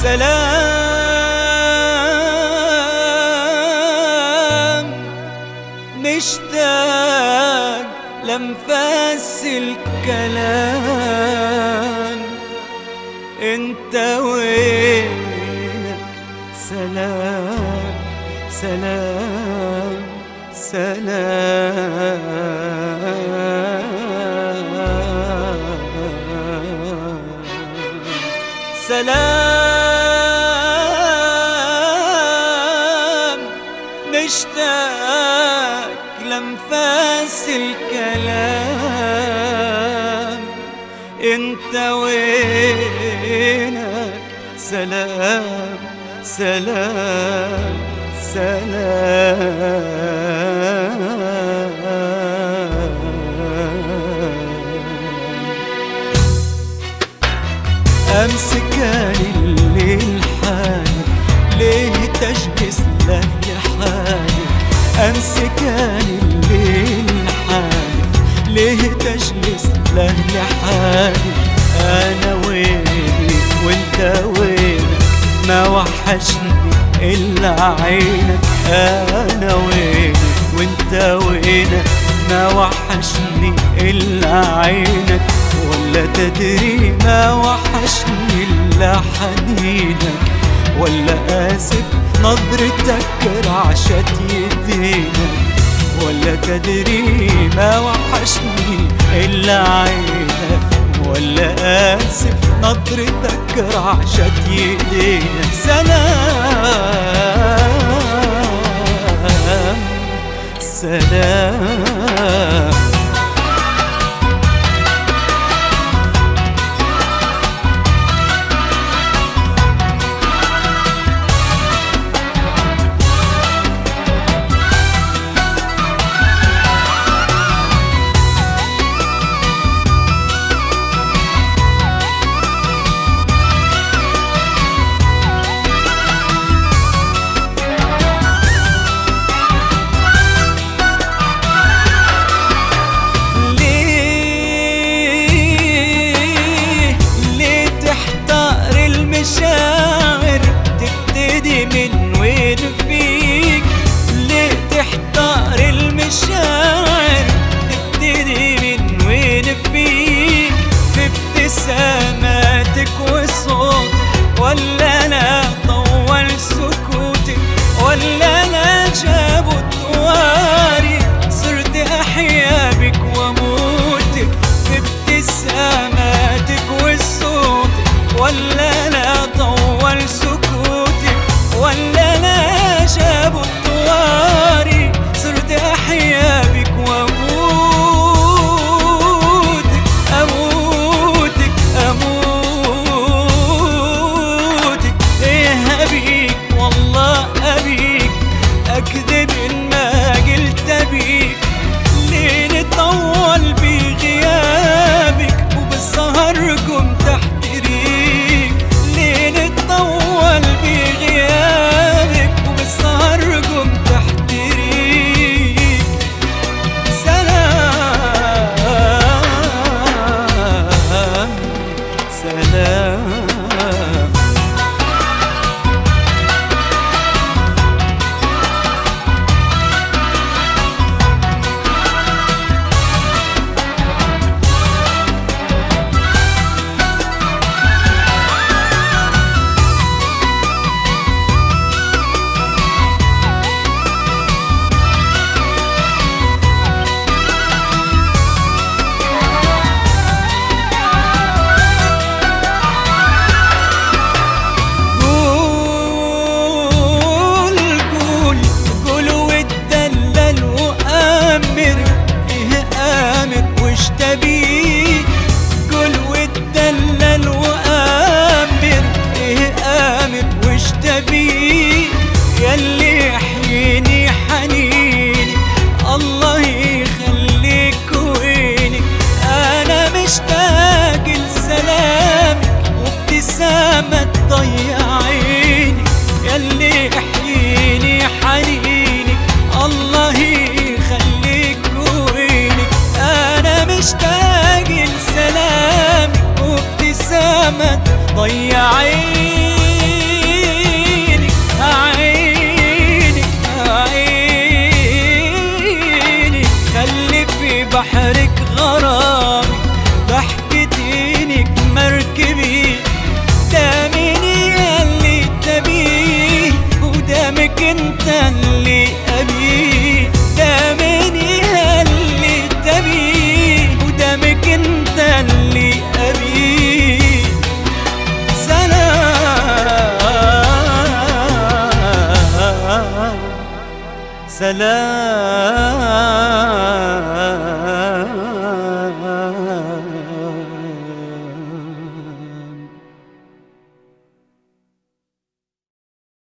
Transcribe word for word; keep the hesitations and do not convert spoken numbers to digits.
سلام مشتاق لانفاس الكلام، انت وينك؟ سلام سلام سلام سلام مشتاق لانفاس الكلام، انت وينك؟ سلام سلام سلام. أمس كان الليل حالك، ليه تجلس لهي حالك؟ أمس كان الليل حالك، ليه تجلس لهي حالك؟ أنا وينك وانت وينك؟ ما وحشني إلا عينك. أنا وينك وانت وينك؟ ما وحشني إلا عينك. ولا تدري ما وحشني إلا حنينك؟ ولا آسف نظرتك رعشة يدينك؟ ولا تدري ما وحشني إلا عينك؟ ولا آسف نظرتك رعشة يدينك؟ سلام سلام. المشاعر تبتدي من وين فيك؟ ليه تحتار المشاعر تبتدي من وين فيك؟ في ابتساماتك وصوتك، ولا انا طول سكوتك؟ ولا انا جابوا الطواري صرت احيا بك واموتك؟ في ابتساماتك وصوتك، ولا انا طول سكوتك؟ ولا انا جابوا الطواري صرت احيا بك واموتك؟ اموتك اموتك. ايه ابيك والله ابيك، اكذب ان ما قلت ابيك. ليه نطول بغيابك وبالسهر قم تحت ريك؟ ليه نطول بغيابك وبالسهر قم تحت ريك؟ سلام سلام. قول واتدلل وآمر، ايه آمر وش تبي؟ ياللي يحييني حنيني الله يخليك وينك. انا مشتاق لسلامك وابتسامة تضيع عيني. ياللي يحييني حنينك الله يخليك وينك. انا مشتاق لسلامك وابتسامة ضيع عيني. في بحرك غرامي، ضحكتينك مركبي، ده مين اللي تبيه ودمك انت اللي أبيه، ده مين اللي تبيه ودمك انت اللي أبيه. سلام سلام